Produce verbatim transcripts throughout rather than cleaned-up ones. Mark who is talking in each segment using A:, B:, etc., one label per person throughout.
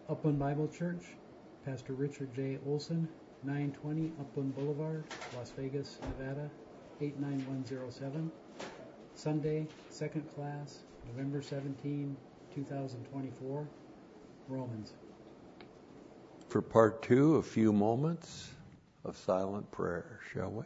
A: Upland Bible Church, Pastor Richard J. Olson, nine twenty Upland Boulevard, Las Vegas, Nevada, eight nine one zero seven. Sunday, second class, November seventeenth, twenty twenty-four, Romans.
B: For part two, a few moments of silent prayer, shall we?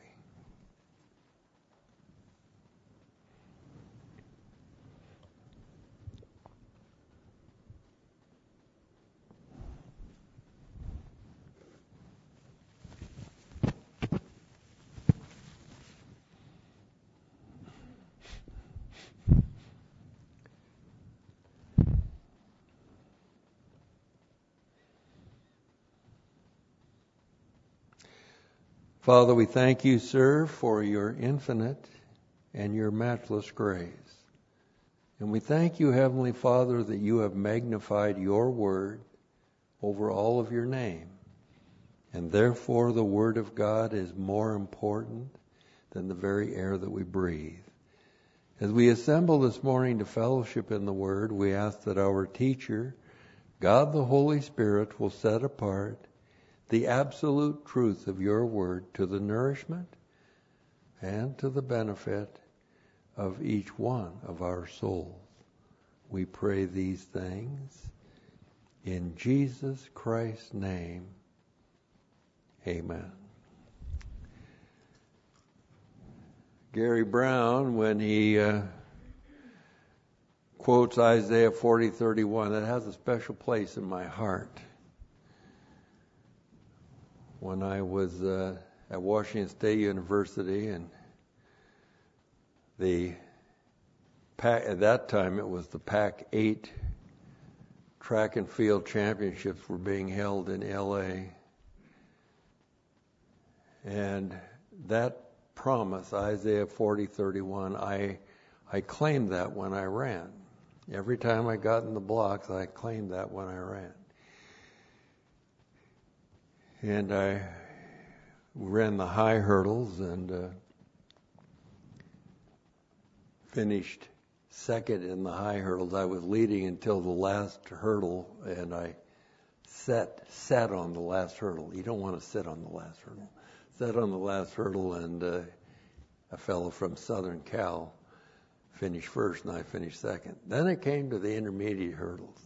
B: Father, we thank you, sir, for your infinite and your matchless grace. And we thank you, Heavenly Father, that you have magnified your word over all of your name. And therefore the word of God is more important than the very air that we breathe. As we assemble this morning to fellowship in the word, we ask that our teacher, God the Holy Spirit, will set apart the absolute truth of your word to the nourishment and to the benefit of each one of our souls. We pray these things in Jesus Christ's name. Amen. Gary Brown, when he uh, quotes Isaiah forty thirty-one, it has a special place in my heart. When I was uh, at Washington State University, and the pack, at that time it was the Pac eight track and field championships were being held in L A. And that promise, Isaiah forty thirty-one, I I claimed that when I ran. Every time I got in the blocks, I claimed that when I ran. And I ran the high hurdles and uh, finished second in the high hurdles. I was leading until the last hurdle, and I sat sat on the last hurdle. You don't want to sit on the last hurdle. Sat on the last hurdle, and uh, a fellow from Southern Cal finished first, and I finished second. Then it came to the intermediate hurdles.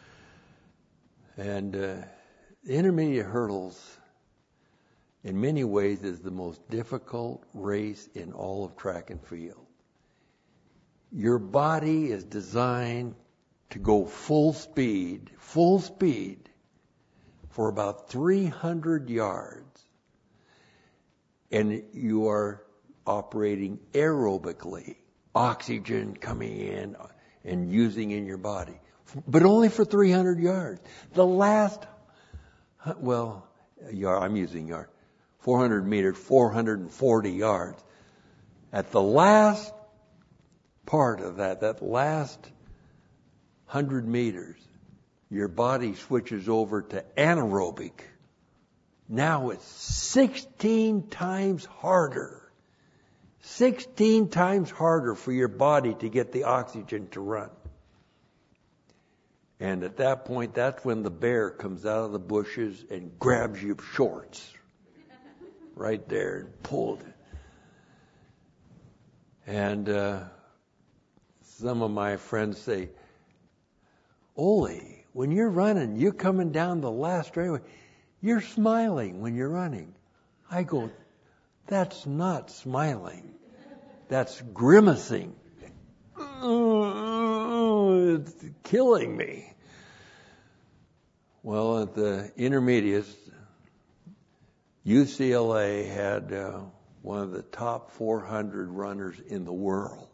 B: And uh, the intermediate hurdles, in many ways, is the most difficult race in all of track and field. Your body is designed to go full speed, full speed, for about three hundred yards. And you are operating aerobically, oxygen coming in and using in your body, but only for three hundred yards. The last, well, yard, I'm using yard, four hundred meters, four hundred forty yards. At the last part of that, that last one hundred meters, your body switches over to anaerobic. Now it's sixteen times harder. sixteen times harder for your body to get the oxygen to run. And at that point, that's when the bear comes out of the bushes and grabs your shorts. Right there and pulled it. And uh, some of my friends say, Ole, when you're running, you're coming down the last straightaway, you're smiling when you're running. I go, that's not smiling. That's grimacing. It's killing me. Well, at the intermediates, U C L A had uh, one of the top four hundred runners in the world.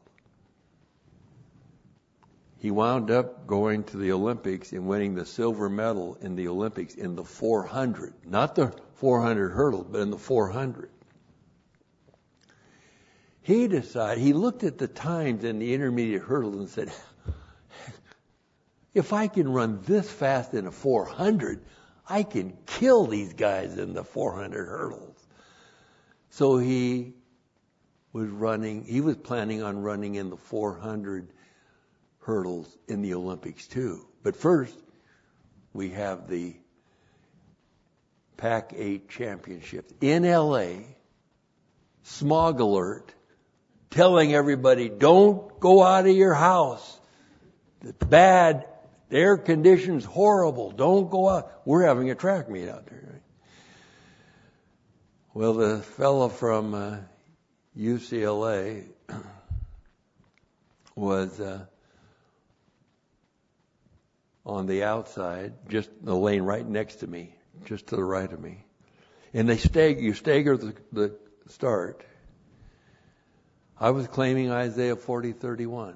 B: He wound up going to the Olympics and winning the silver medal in the Olympics in the four hundred. Not the four hundred hurdle, but in the four hundred. He decided, he looked at the times in the intermediate hurdle and said, if I can run this fast in a four hundred, I can kill these guys in the four hundred hurdles. So he was running, he was planning on running in the four hundred hurdles in the Olympics too. But first, we have the Pac eight Championships in L A, smog alert, telling everybody, don't go out of your house. It's bad. The air conditions horrible. Don't go out. We're having a track meet out there. Right? Well, the fellow from uh, U C L A was uh, on the outside, just the lane right next to me, just to the right of me. And they stag- you stagger the, the start. I was claiming Isaiah forty thirty-one.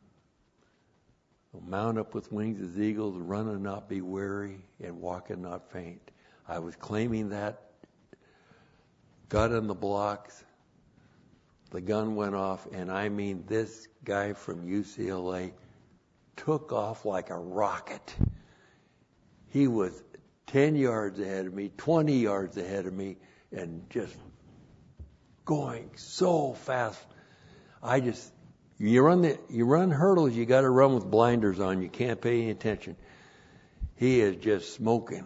B: Mount up with wings as eagles, run and not be weary, and walk and not faint. I was claiming that. Got in the blocks. The gun went off, and I mean, this guy from U C L A took off like a rocket. He was ten yards ahead of me, twenty yards ahead of me, and just going so fast. I just, you run the, you run hurdles, you got to run with blinders on. You can't pay any attention. He is just smoking.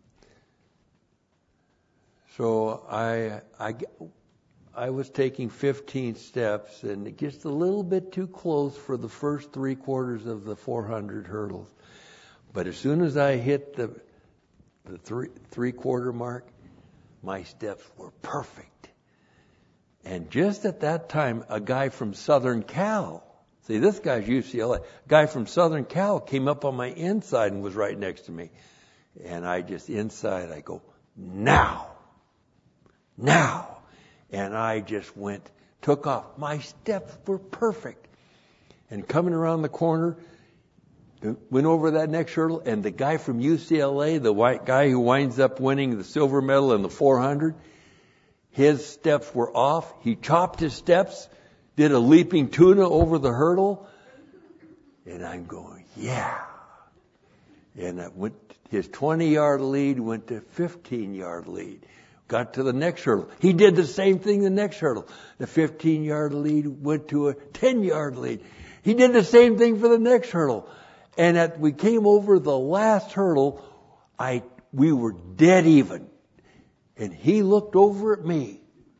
B: So I, I, I was taking fifteen steps, and just a little bit too close for the first three quarters of the four hundred hurdles. But as soon as I hit the, the three, three quarter mark, my steps were perfect. And just at that time, a guy from Southern Cal, see, this guy's U C L A, a guy from Southern Cal came up on my inside and was right next to me. And I just, inside, I go, now, now. And I just went, took off. My steps were perfect. And coming around the corner, went over that next hurdle, and the guy from U C L A, the white guy who winds up winning the silver medal in the four hundred, his steps were off. He chopped his steps, did a leaping tuna over the hurdle. And I'm going, yeah. And I went, his twenty-yard lead went to fifteen-yard lead. Got to the next hurdle. He did the same thing the next hurdle. The fifteen-yard lead went to a ten-yard lead. He did the same thing for the next hurdle. And at, we came over the last hurdle, I, we were dead even. And he looked over at me,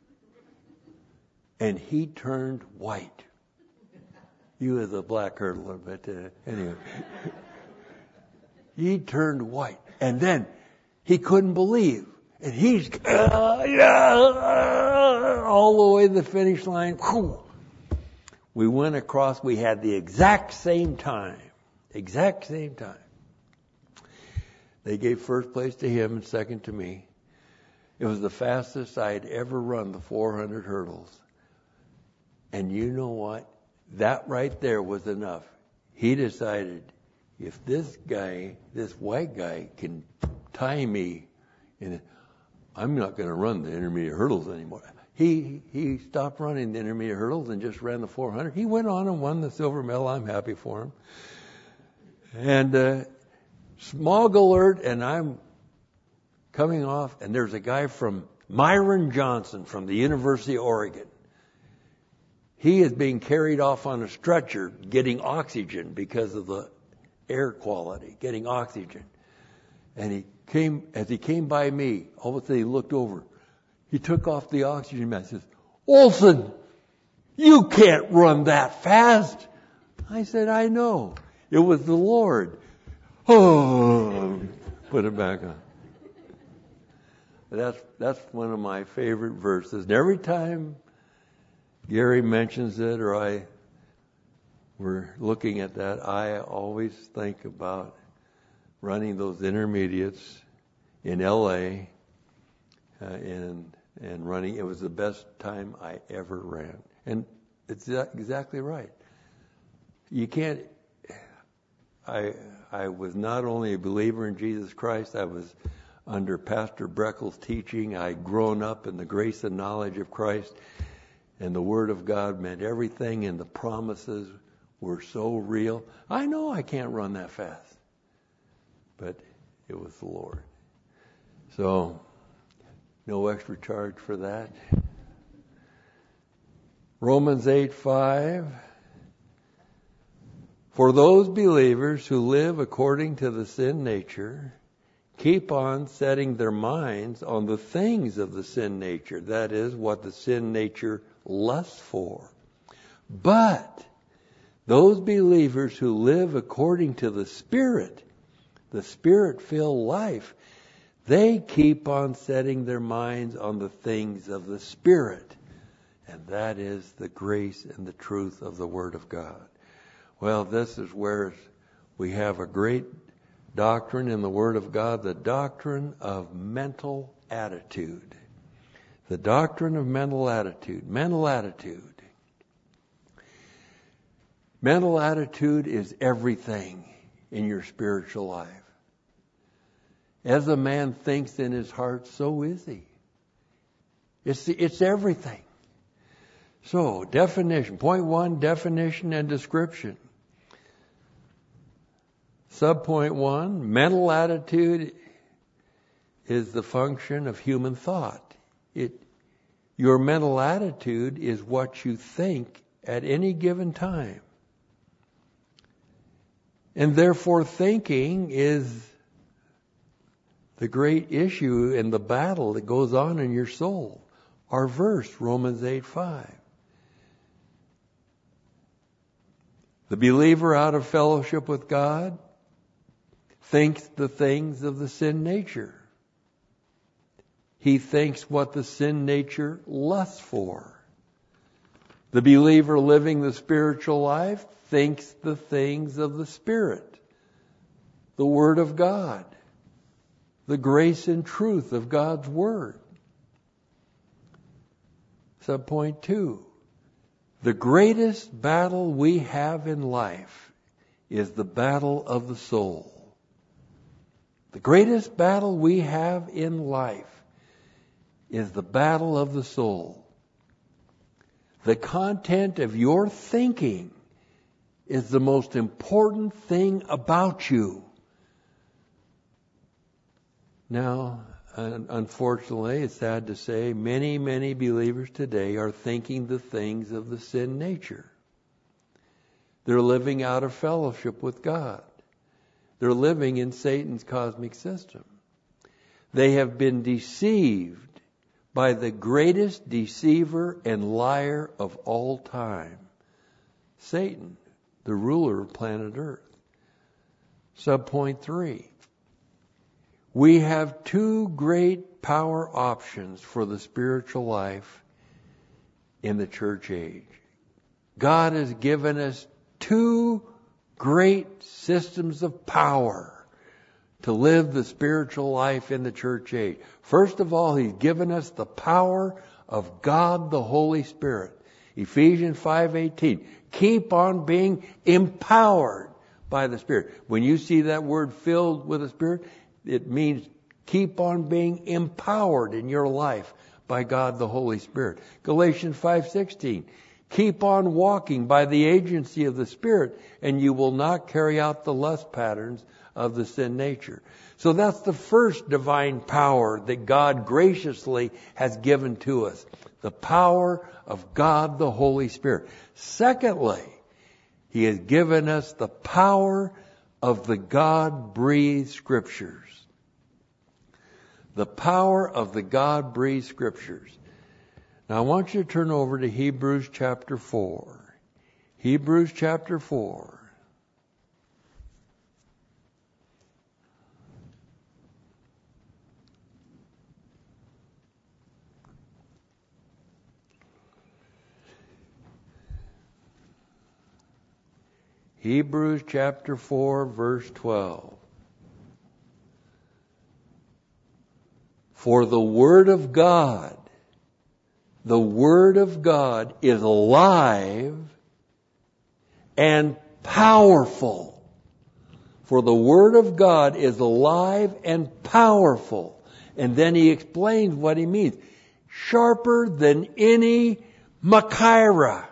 B: and he turned white. He was a black hurdler, but uh, anyway. He turned white. And then he couldn't believe. And he's uh, yeah, all the way to the finish line. Whew. We went across. We had the exact same time. Exact same time. They gave first place to him and second to me. It was the fastest I had ever run the four hundred hurdles. And you know what? That right there was enough. He decided, if this guy, this white guy, can tie me, and I'm not going to run the intermediate hurdles anymore. He he stopped running the intermediate hurdles and just ran the four hundred. He went on and won the silver medal. I'm happy for him. And uh, smog alert, and I'm coming off, and there's a guy from Myron Johnson from the University of Oregon. He is being carried off on a stretcher, getting oxygen because of the air quality, getting oxygen. And he came, as he came by me, all of a sudden he looked over. He took off the oxygen mask and says, "Olson, you can't run that fast." I said, "I know. It was the Lord." Oh, put it back on. That's that's one of my favorite verses. And every time Gary mentions it, or I we're looking at that, I always think about running those intermediates in L A uh, and and running. It was the best time I ever ran, and it's exactly right. You can't. I I was not only a believer in Jesus Christ. I was under Pastor Breckel's teaching. I'd grown up in the grace and knowledge of Christ, and the Word of God meant everything, and the promises were so real. I know I can't run that fast, but it was the Lord. So, no extra charge for that. Romans eight five. For those believers who live according to the sin nature keep on setting their minds on the things of the sin nature. That is, what the sin nature lusts for. But those believers who live according to the Spirit, the Spirit-filled life, they keep on setting their minds on the things of the Spirit. And that is the grace and the truth of the Word of God. Well, this is where we have a great doctrine in the Word of God, the doctrine of mental attitude. The doctrine of mental attitude. Mental attitude. Mental attitude is everything in your spiritual life. As a man thinks in his heart, so is he. It's, it's everything. So, definition. Point one, definition and description. Subpoint one, mental attitude is the function of human thought. It, your mental attitude is what you think at any given time. And therefore thinking is the great issue in the battle that goes on in your soul. Our verse, Romans eight five. The believer out of fellowship with God thinks the things of the sin nature. He thinks what the sin nature lusts for. The believer living the spiritual life thinks the things of the Spirit, the Word of God, the grace and truth of God's Word. Subpoint two. The greatest battle we have in life is the battle of the soul. The greatest battle we have in life is the battle of the soul. The content of your thinking is the most important thing about you. Now, unfortunately, it's sad to say, many, many believers today are thinking the things of the sin nature. They're living out of fellowship with God. They're living in Satan's cosmic system. They have been deceived by the greatest deceiver and liar of all time, Satan, the ruler of planet Earth. Subpoint three. We have two great power options for the spiritual life in the church age. God has given us two great systems of power to live the spiritual life in the church age. First of all, He's given us the power of God the Holy Spirit. Ephesians five eighteen. Keep on being empowered by the Spirit. When you see that word filled with the Spirit, it means keep on being empowered in your life by God the Holy Spirit. Galatians five sixteen. Keep on walking by the agency of the Spirit, and you will not carry out the lust patterns of the sin nature. So that's the first divine power that God graciously has given to us. The power of God the Holy Spirit. Secondly, He has given us the power of the God-breathed Scriptures. The power of the God-breathed Scriptures. Now I want you to turn over to Hebrews chapter four. Hebrews chapter four. Hebrews chapter four, verse twelve. For the Word of God, the Word of God is alive and powerful. For the Word of God is alive and powerful. And then he explains what he means. Sharper than any machaira.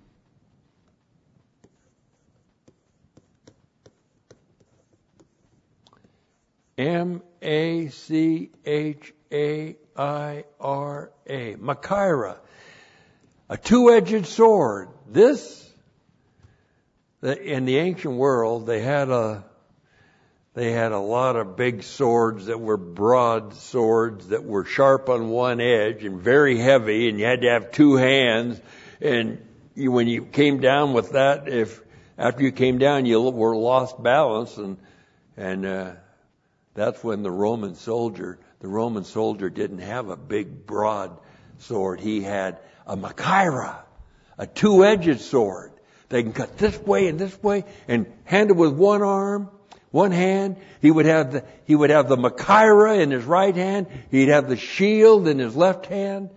B: M A C H A I R A. Machaira. A two-edged sword. This In the ancient world, they had a they had a lot of big swords that were broad swords that were sharp on one edge and very heavy, and you had to have two hands. And you, when you came down with that, if after you came down, you were lost balance, and and uh, that's when the Roman soldier, the Roman soldier didn't have a big broad sword. He had a machaira, a two-edged sword. They can cut this way and this way, and hand it with one arm, one hand. He would have the he would have the machaira in his right hand. He'd have the shield in his left hand,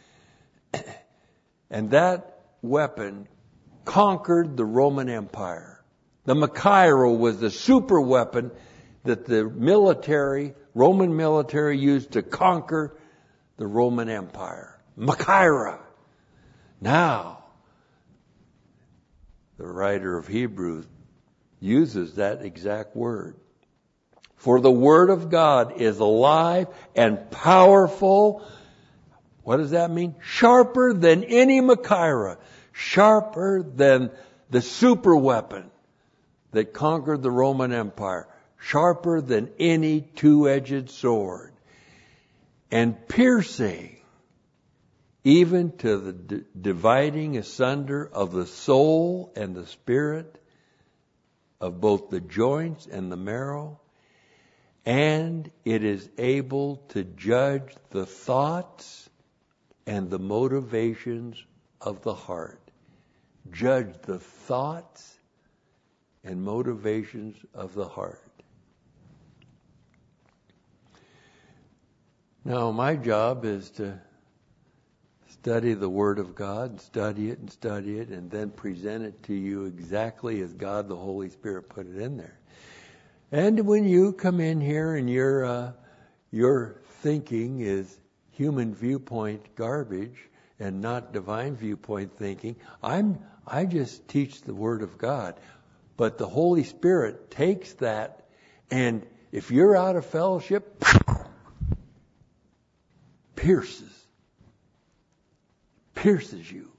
B: and that weapon conquered the Roman Empire. The machaira was the super weapon that the military, Roman military, used to conquer the Roman Empire. Machaira. Now, the writer of Hebrews uses that exact word. For the word of God is alive and powerful. What does that mean? Sharper than any machaira. Sharper than the super weapon that conquered the Roman Empire. Sharper than any two-edged sword. And piercing even to the d- dividing asunder of the soul and the spirit, of both the joints and the marrow, and it is able to judge the thoughts and the motivations of the heart. Judge the thoughts and motivations of the heart. Now, my job is to study the Word of God, study it and study it, and then present it to you exactly as God the Holy Spirit put it in there. And when you come in here and your uh, your thinking is human viewpoint garbage and not divine viewpoint thinking, I'm I just teach the Word of God. But the Holy Spirit takes that, and if you're out of fellowship, pierces. Pierces you.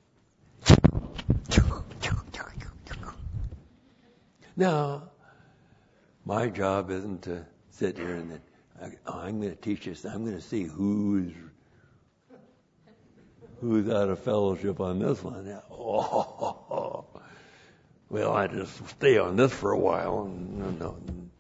B: Now, my job isn't to sit here and then, oh, I'm going to teach this. I'm going to see who's who's out of fellowship on this one. Oh, well, I just stay on this for a while. No, no.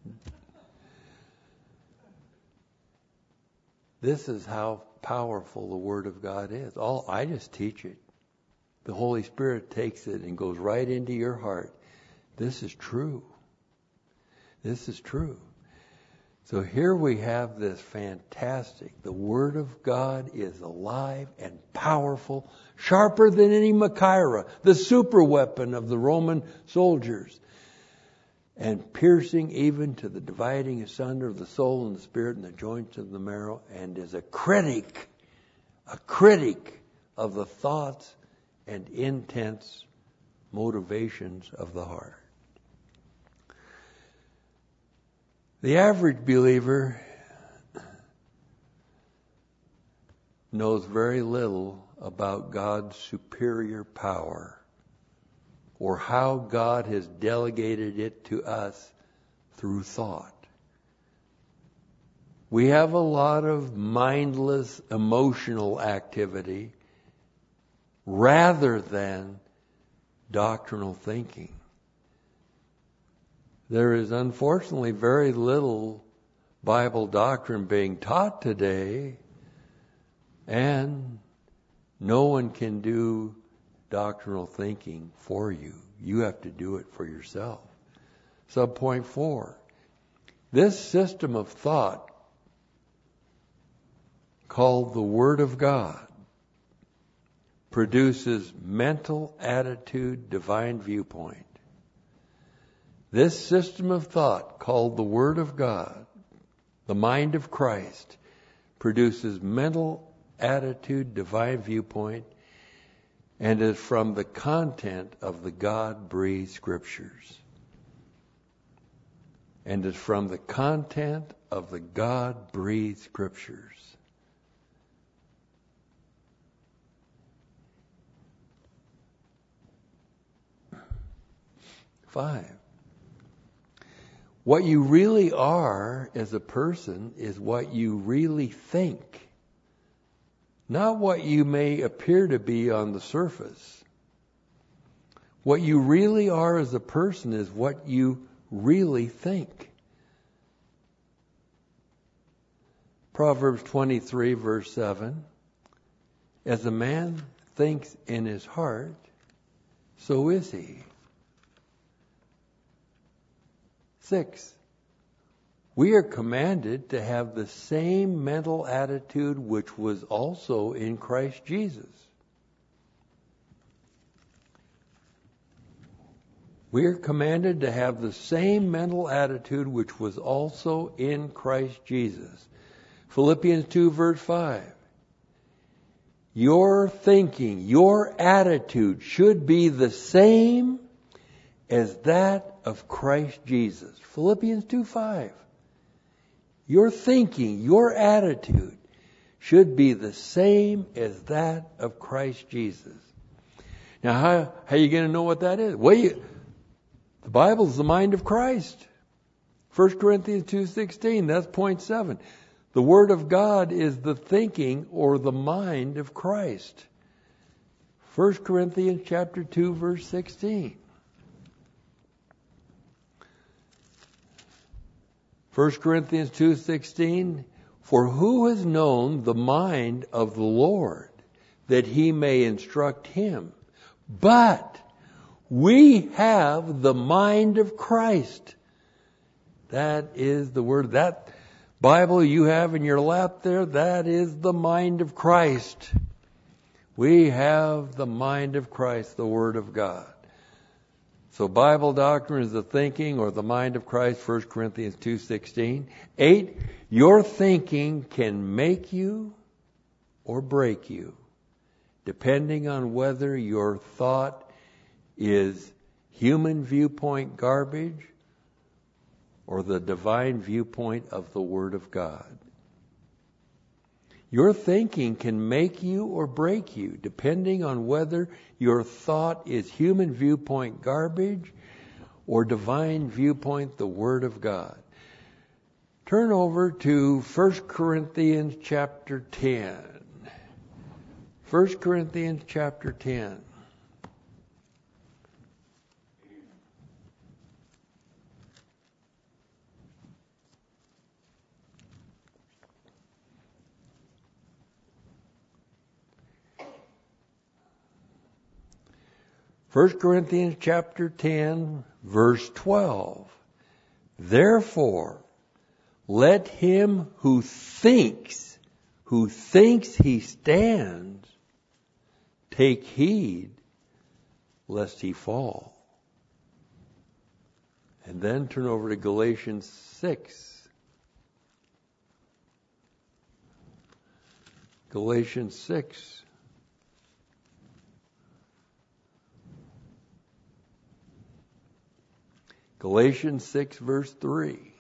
B: This is how powerful the Word of God is. All I just teach it. The Holy Spirit takes it and goes right into your heart. This is true. This is true. So here we have this fantastic. The Word of God is alive and powerful, sharper than any machaira, the super weapon of the Roman soldiers, and piercing even to the dividing asunder of the soul and the spirit and the joints of the marrow, and is a critic, a critic of the thoughts and intense motivations of the heart. The average believer knows very little about God's superior power or how God has delegated it to us through thought. We have a lot of mindless emotional activity rather than doctrinal thinking. There is unfortunately very little Bible doctrine being taught today, and no one can do doctrinal thinking for you. You have to do it for yourself. Subpoint four. This system of thought, called the Word of God, produces mental attitude, divine viewpoint. This system of thought, called the Word of God, the mind of Christ, produces mental attitude, divine viewpoint, and is from the content of the God-breathed Scriptures. And is from the content of the God-breathed Scriptures. five. What you really are as a person is what you really think, not what you may appear to be on the surface. What you really are as a person is what you really think. Proverbs twenty-three, verse seven. As a man thinks in his heart, so is he. Six. We are commanded to have the same mental attitude which was also in Christ Jesus. We are commanded to have the same mental attitude which was also in Christ Jesus. Philippians two, verse five. Your thinking, your attitude should be the same as that of Christ Jesus. Philippians two, five. Your thinking, your attitude should be the same as that of Christ Jesus. Now, how, how are you going to know what that is? Well, you, the Bible is the mind of Christ. First Corinthians two sixteen, that's point seven. The Word of God is the thinking or the mind of Christ. First Corinthians chapter two, verse sixteen. First Corinthians two sixteen, for who has known the mind of the Lord, that he may instruct him? But we have the mind of Christ. That is the word. That Bible you have in your lap there, that is the mind of Christ. We have the mind of Christ, the Word of God. So Bible doctrine is the thinking or the mind of Christ, First Corinthians two sixteen. Eight, your thinking can make you or break you, depending on whether your thought is human viewpoint garbage or the divine viewpoint of the Word of God. Your thinking can make you or break you, depending on whether your thought is human viewpoint garbage or divine viewpoint, the Word of God. Turn over to First Corinthians chapter ten. First Corinthians chapter ten. First Corinthians chapter ten, verse twelve. Therefore, let him who thinks, who thinks he stands, take heed lest he fall. And then turn over to Galatians six. Galatians six. Galatians six, verse three.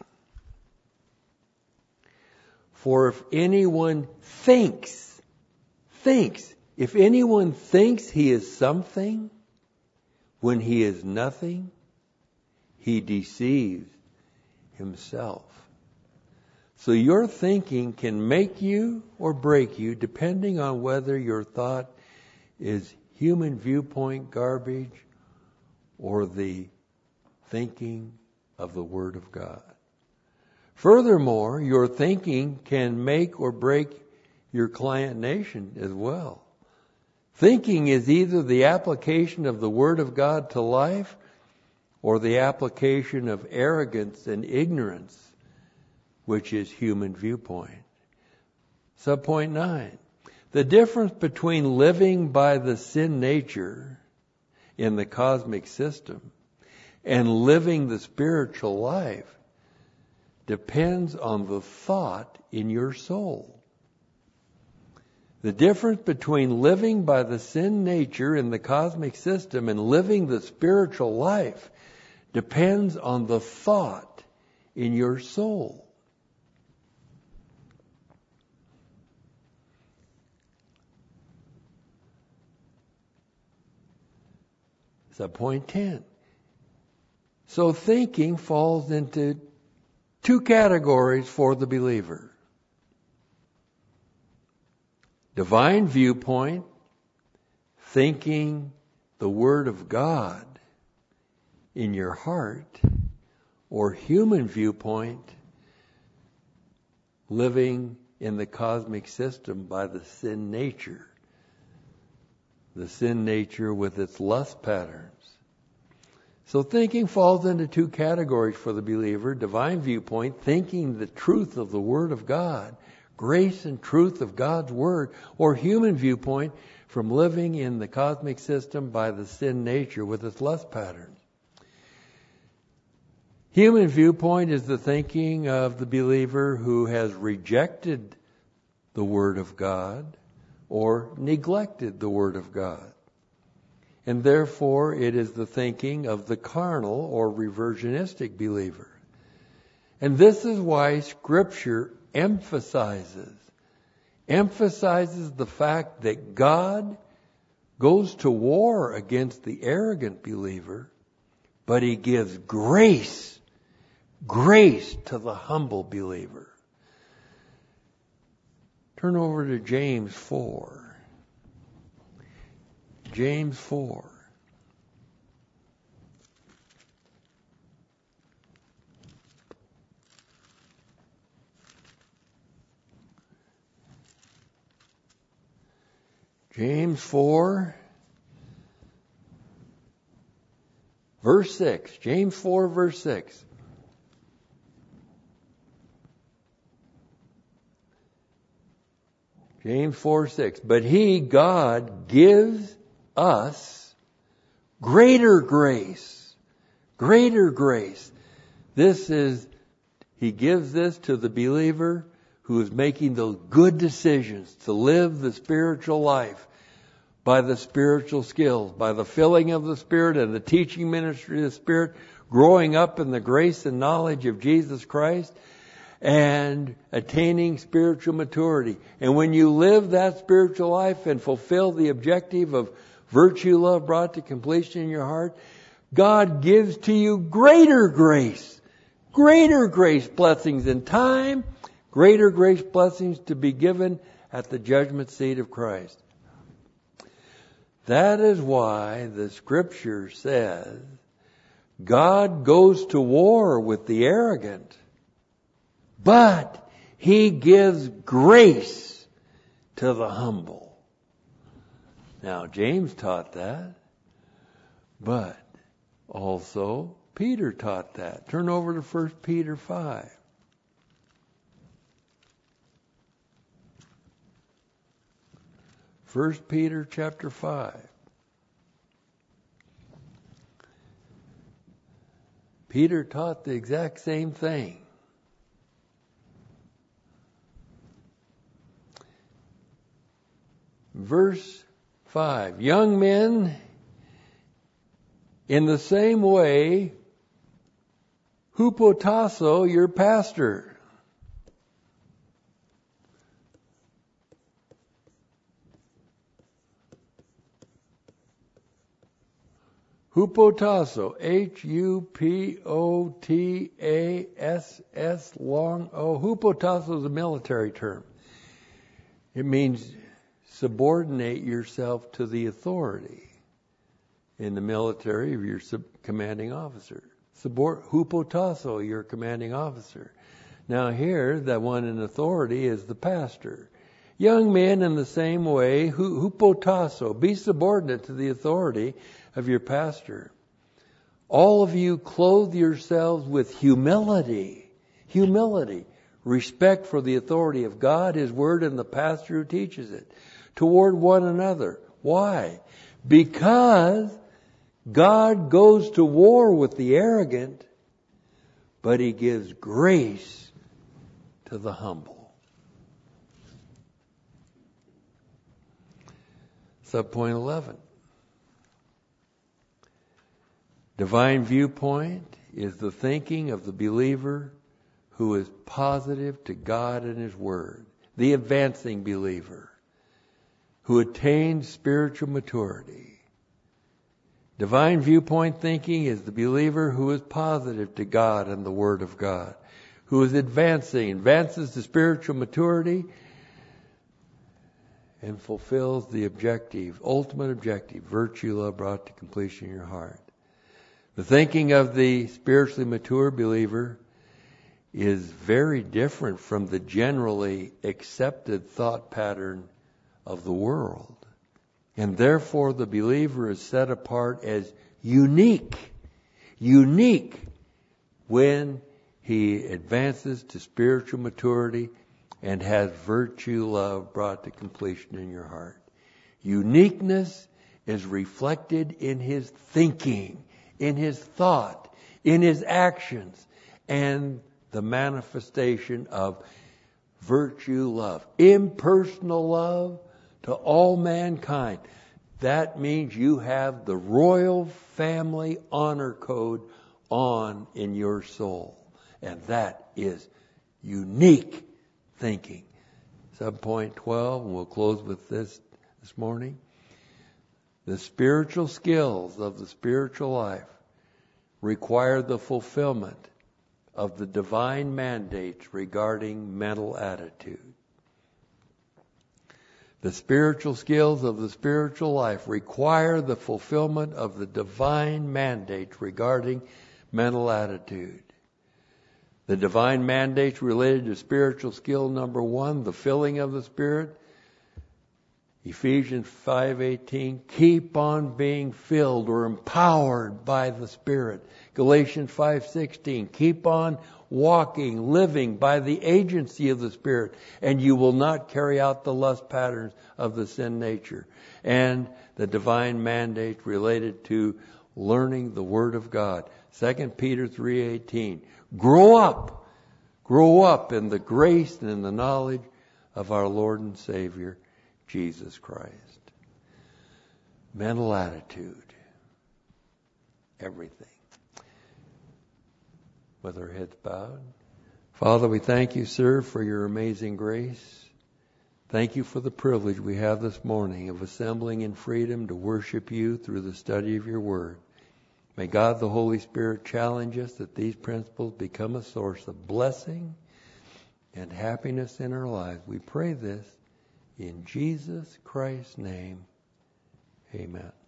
B: For if anyone thinks, thinks, if anyone thinks he is something when he is nothing, he deceives himself. So your thinking can make you or break you depending on whether your thought is human viewpoint garbage or the thinking of the Word of God. Furthermore, your thinking can make or break your client nation as well. Thinking is either the application of the Word of God to life or the application of arrogance and ignorance, which is human viewpoint. Subpoint nine. The difference between living by the sin nature in the cosmic system and living the spiritual life depends on the thought in your soul. The difference between living by the sin nature in the cosmic system and living the spiritual life depends on the thought in your soul. So point ten. So thinking falls into two categories for the believer. Divine viewpoint, thinking the Word of God in your heart, or human viewpoint, living in the cosmic system by the sin nature. The sin nature with its lust patterns. So thinking falls into two categories for the believer. Divine viewpoint, thinking the truth of the Word of God, grace and truth of God's Word, or human viewpoint from living in the cosmic system by the sin nature with its lust patterns. Human viewpoint is the thinking of the believer who has rejected the Word of God or neglected the Word of God. And therefore it is the thinking of the carnal or reversionistic believer. And this is why Scripture emphasizes, emphasizes the fact that God goes to war against the arrogant believer, but He gives grace, grace to the humble believer. Turn over to James four. James four. James four, verse six. James four, verse six. James four, six. But He, God, gives us greater grace. Greater grace. This is, He gives this to the believer who is making those good decisions to live the spiritual life by the spiritual skills, by the filling of the Spirit and the teaching ministry of the Spirit, growing up in the grace and knowledge of Jesus Christ, and attaining spiritual maturity. And when you live that spiritual life and fulfill the objective of virtue, love brought to completion in your heart, God gives to you greater grace, greater grace blessings in time, greater grace blessings to be given at the judgment seat of Christ. That is why the Scripture says God goes to war with the arrogant, but He gives grace to the humble. Now, James taught that, but also Peter taught that. Turn over to First Peter five. First Peter chapter five. Peter taught the exact same thing. Verse five. Young men, in the same way, hupotasso, your pastor. Hupotasso, H U P O T A S S long O. Hupotasso is a military term. It means subordinate yourself to the authority. In the military, you're sub- commanding officer. Subor- hupotasso, your commanding officer. Now here, that one in authority is the pastor. Young men, in the same way, hu- hupotasso, be subordinate to the authority of your pastor. All of you clothe yourselves with humility. Humility. Respect for the authority of God, His Word, and the pastor who teaches it. Toward one another. Why? Because God goes to war with the arrogant, but He gives grace to the humble. Subpoint eleven. Divine viewpoint is the thinking of the believer who is positive to God and His Word. The advancing believer who attains spiritual maturity. Divine viewpoint thinking is the believer who is positive to God and the Word of God, who is advancing, advances to spiritual maturity, and fulfills the objective, ultimate objective, virtue, love brought to completion in your heart. The thinking of the spiritually mature believer is very different from the generally accepted thought pattern of the world. And therefore the believer is set apart as unique, unique when he advances to spiritual maturity and has virtue, love brought to completion in your heart. Uniqueness is reflected in his thinking, in his thought, in his actions, and the manifestation of virtue, love, impersonal love to all mankind. That means you have the royal family honor code on in your soul. And that is unique thinking. Subpoint twelve, and we'll close with this this morning. The spiritual skills of the spiritual life require the fulfillment of the divine mandates regarding mental attitude. The spiritual skills of the spiritual life require the fulfillment of the divine mandates regarding mental attitude. The divine mandates related to spiritual skill number one, the filling of the Spirit. Ephesians five eighteen, keep on being filled or empowered by the Spirit. Galatians five sixteen, keep on walking, living by the agency of the Spirit, and you will not carry out the lust patterns of the sin nature. And the divine mandate related to learning the Word of God. Second Peter three eighteen, grow up, grow up in the grace and in the knowledge of our Lord and Savior, Jesus Christ. Mental attitude. Everything. With our heads bowed. Father, we thank you, sir, for your amazing grace. Thank you for the privilege we have this morning of assembling in freedom to worship you through the study of your word. May God the Holy Spirit challenge us that these principles become a source of blessing and happiness in our lives. We pray this in Jesus Christ's name. Amen.